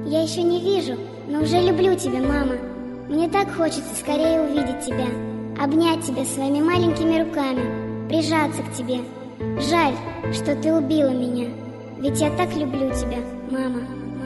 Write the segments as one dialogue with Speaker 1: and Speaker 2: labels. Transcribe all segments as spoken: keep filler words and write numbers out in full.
Speaker 1: Я еще не вижу, но уже люблю тебя, мама. Мне так хочется скорее увидеть тебя, обнять тебя своими маленькими руками, прижаться к тебе. Жаль, что ты убила меня, ведь я так люблю тебя, мама.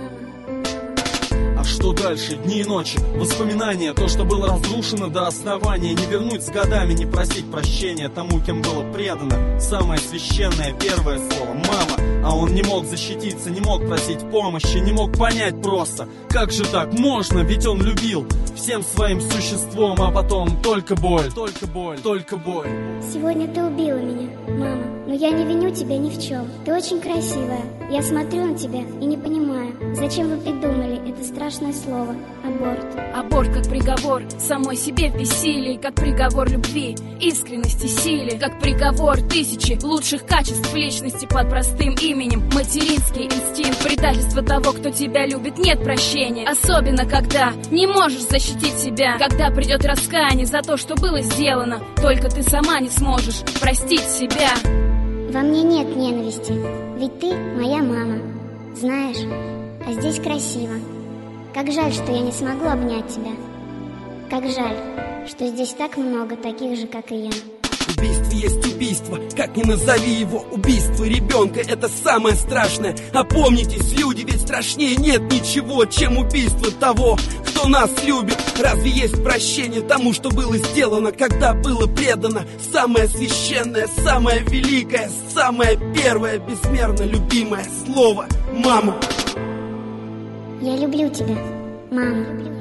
Speaker 2: А что дальше? Дни и ночи, воспоминания, то, что было разрушено до основания. Не вернуть с годами, не просить прощения тому, кем было предано. Самое священное первое слово «мама». А он не мог защититься, не мог просить помощи, не мог понять просто, как же так можно, ведь он любил всем своим существом. А потом только боль, только боль, только боль.
Speaker 1: Сегодня ты убила меня, мама, но я не виню тебя ни в чем. Ты очень красивая. Я смотрю на тебя и не понимаю, зачем вы придумали это страшное слово «аборт».
Speaker 3: Аборт как приговор самой себе в бессилии, как приговор любви, искренности, силе, как приговор тысячи лучших качеств личности под простым именем материнский инстинкт. Предательство того, кто тебя любит, нет прощения, особенно когда не можешь защитить себя, когда придет раскаяние за то, что было сделано. Только ты сама не сможешь простить себя.
Speaker 1: Во мне нет ненависти, ведь ты моя мама, знаешь, а здесь красиво. Как жаль, что я не смогу обнять тебя. Как жаль, что здесь так много таких же, как и я.
Speaker 4: Убийство есть убийство, как ни назови его. Убийство ребенка — это самое страшное. Опомнитесь, люди, ведь страшнее нет ничего, чем убийство того, кто нас любит. Разве есть прощение тому, что было сделано, когда было предано? Самое священное, самое великое, самое первое, безмерно любимое слово — мама.
Speaker 1: Я люблю тебя, мама.